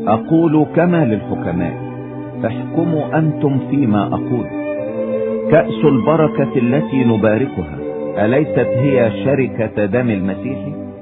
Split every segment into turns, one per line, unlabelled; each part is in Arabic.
أقول كما للحكماء، احكموا أنتم فيما أقول. كأس البركة التي نباركها أليست هي شركة دم المسيح؟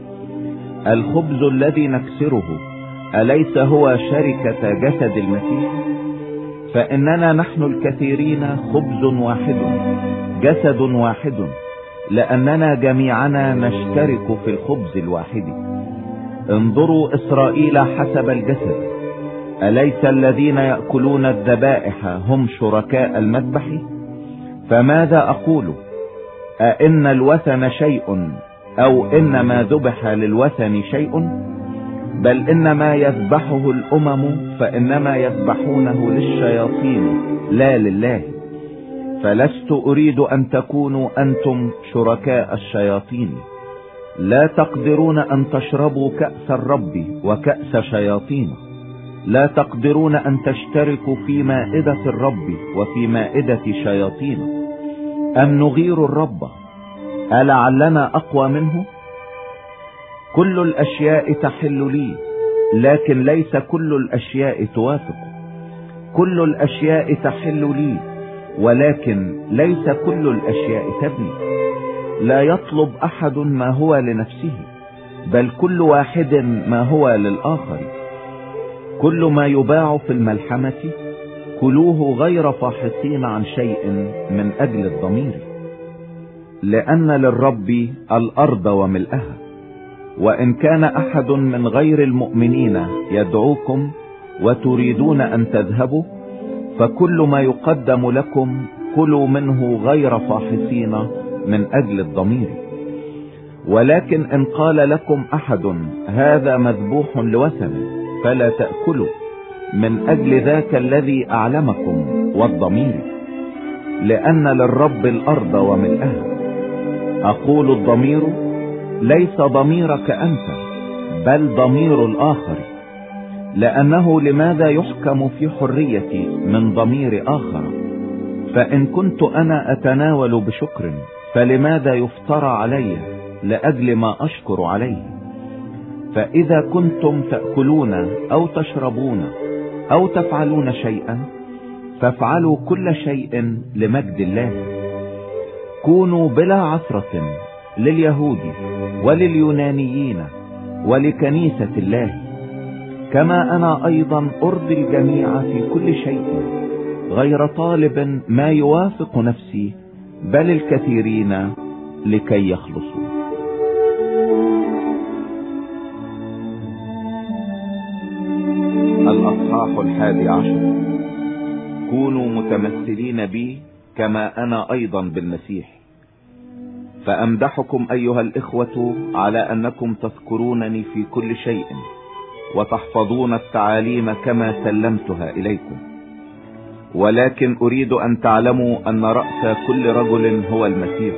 الخبز الذي نكسره أليس هو شركة جسد المسيح؟ فإننا نحن الكثيرين خبز واحد جسد واحد، لأننا جميعنا نشترك في الخبز الواحد. انظروا إسرائيل حسب الجسد، أليس الذين يأكلون الذبائح هم شركاء المذبح؟ فماذا أقول؟ أئن الوثن شيء أو إن ما ذبح للوثن شيء؟ بل إنما يذبحه الأمم فإنما يذبحونه للشياطين لا لله. فلست أريد أن تكونوا أنتم شركاء الشياطين. لا تقدرون أن تشربوا كأس الرب وكأس شياطين. لا تقدرون أن تشتركوا في مائدة الرب وفي مائدة شياطين. أم نغير الرب ألعلنا أقوى منه؟ كل الأشياء تحل لي، لكن ليس كل الأشياء توافق. كل الأشياء تحل لي، ولكن ليس كل الأشياء تبني. لا يطلب أحد ما هو لنفسه، بل كل واحد ما هو للآخر. كل ما يباع في الملحمة كلوه غير فاحصين عن شيء من أجل الضمير، لأن للرب الأرض وملئها. وإن كان أحد من غير المؤمنين يدعوكم وتريدون أن تذهبوا، فكل ما يقدم لكم كلوا منه غير فاحصين من أجل الضمير. ولكن إن قال لكم أحد هذا مذبوح لوثن فلا تأكلوا، من أجل ذاك الذي أعلمكم والضمير، لأن للرب الأرض وملئها. أقول الضمير ليس ضميرك أنت، بل ضمير الآخر، لأنه لماذا يحكم في حريتي من ضمير آخر؟ فإن كنت أنا أتناول بشكر فلماذا يفترى علي لأجل ما أشكر عليه؟ فإذا كنتم تأكلون أو تشربون أو تفعلون شيئا فافعلوا كل شيء لمجد الله. كونوا بلا عثرة لليهود ولليونانيين ولكنيسة الله، كما أنا أيضا أرضي الجميع في كل شيء، غير طالب ما يوافق نفسي، بل الكثيرين لكي يخلصوا. الأصحاح 11. كونوا متمثلين بي كما أنا أيضا بالمسيح. فأمدحكم أيها الإخوة على أنكم تذكرونني في كل شيء وتحفظون التعاليم كما سلمتها إليكم. ولكن أريد أن تعلموا أن رأس كل رجل هو المسيح،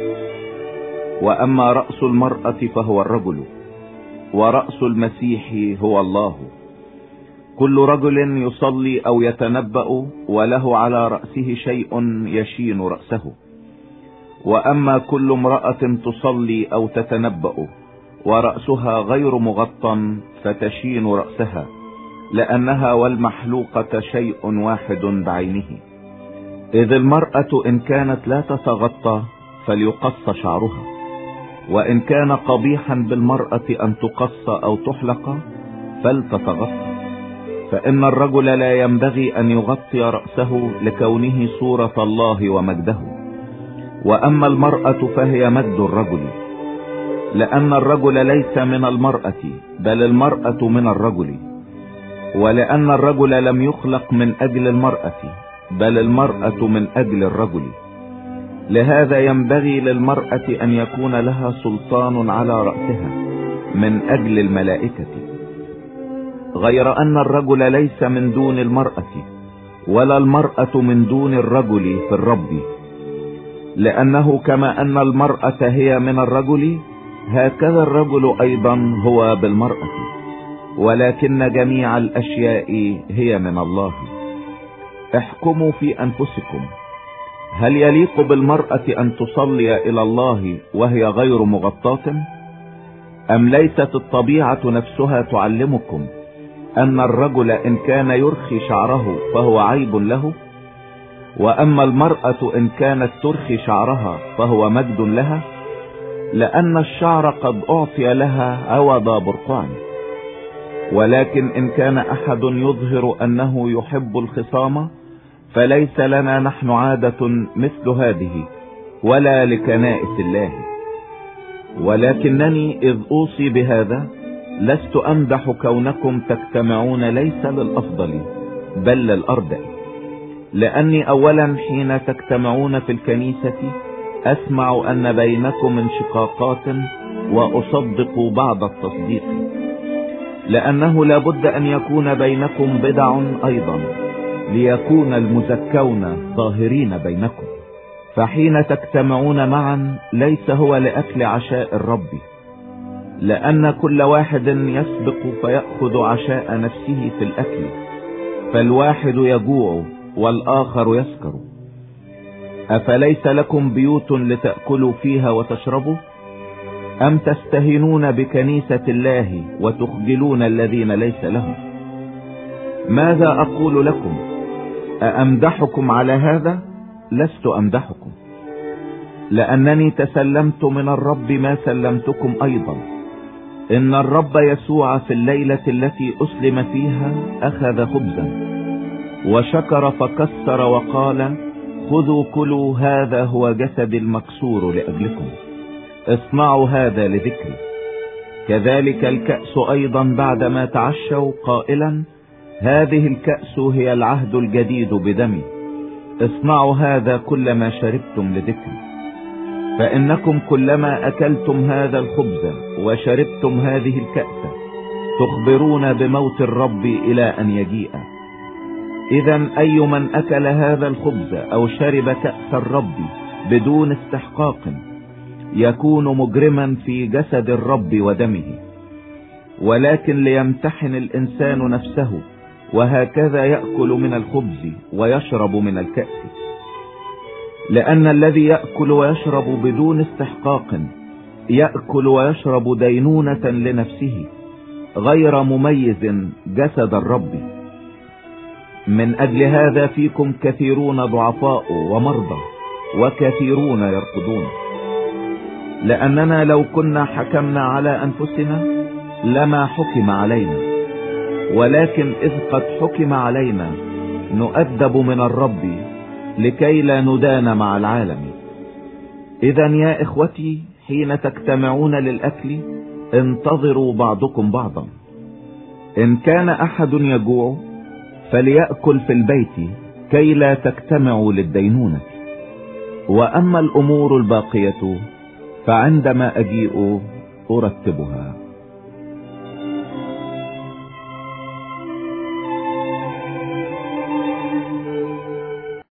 وأما رأس المرأة فهو الرجل، ورأس المسيح هو الله. كل رجل يصلي أو يتنبأ وله على رأسه شيء يشين رأسه، وأما كل امرأة تصلي أو تتنبأ ورأسها غير مغطى فتشين رأسها، لأنها والمحلوقة شيء واحد بعينه. إذ المرأة إن كانت لا تتغطى فليقص شعرها، وإن كان قبيحا بالمرأة أن تقص أو تحلق فلتتغطى. فإن الرجل لا ينبغي أن يغطي رأسه لكونه صورة الله ومجده، وأما المرأة فهي مجد الرجل، لأن الرجل ليس من المرأة بل المرأة من الرجل، ولأن الرجل لم يخلق من أجل المرأة بل المرأة من أجل الرجل. لهذا ينبغي للمرأة أن يكون لها سلطان على رأسها من أجل الملائكة، غير أن الرجل ليس من دون المرأة ولا المرأة من دون الرجل في الرب، لأنه كما أن المرأة هي من الرجل هكذا الرجل أيضا هو بالمرأة، ولكن جميع الأشياء هي من الله. احكموا في أنفسكم، هل يليق بالمرأة أن تصلي إلى الله وهي غير مغطاة؟ أم ليست الطبيعة نفسها تعلمكم أن الرجل إن كان يرخي شعره فهو عيب له، وأما المرأة إن كانت ترخي شعرها فهو مجد لها، لأن الشعر قد أعطي لها عوض برقعا. ولكن إن كان أحد يظهر أنه يحب الخصامة فليس لنا نحن عادة مثل هذه ولا لكنائس الله. ولكنني إذ أوصي بهذا لست أمدح كونكم تجتمعون ليس للأفضل بل للأردأ، لأني أولا حين تجتمعون في الكنيسة أسمع أن بينكم انشقاقات وأصدق بعض التصديق، لأنه لابد أن يكون بينكم بدع أيضا ليكون المزكون ظاهرين بينكم. فحين تجتمعون معا ليس هو لأكل عشاء الرب، لأن كل واحد يسبق فيأخذ عشاء نفسه في الأكل، فالواحد يجوع والآخر يسكر. أفليس لكم بيوت لتأكلوا فيها وتشربوا؟ أم تستهينون بكنيسة الله وتخجلون الذين ليس لهم؟ ماذا أقول لكم؟ أأمدحكم على هذا؟ لست أمدحكم، لأنني تسلمت من الرب ما سلمتكم أيضا، إن الرب يسوع في الليلة التي أسلم فيها أخذ خبزا وشكر فكسر وقال: خذوا كلوا، هذا هو جسد المكسور لأجلكم، اصنعوا هذا لذكري. كذلك الكأس أيضا بعدما تعشوا قائلا: هذه الكأس هي العهد الجديد بدمي، اصنعوا هذا كلما شربتم لذكري. فإنكم كلما أكلتم هذا الخبز وشربتم هذه الكأس تخبرون بموت الرب إلى أن يجيء. إذن أي من أكل هذا الخبز أو شرب كأس الرب بدون استحقاق يكون مجرما في جسد الرب ودمه. ولكن ليمتحن الإنسان نفسه، وهكذا يأكل من الخبز ويشرب من الكأس. لأن الذي يأكل ويشرب بدون استحقاق يأكل ويشرب دينونة لنفسه، غير مميز جسد الرب. من أجل هذا فيكم كثيرون ضعفاء ومرضى وكثيرون يرقدون. لأننا لو كنا حكمنا على أنفسنا لما حكم علينا، ولكن إذ قد حكم علينا نؤدب من الرب لكي لا ندان مع العالم. إذن يا إخوتي حين تجتمعون للأكل انتظروا بعضكم بعضا. إن كان أحد يجوع فليأكل في البيت كي لا تجتمعوا للدينونة. وأما الأمور الباقية فعندما أجيء أرتبها.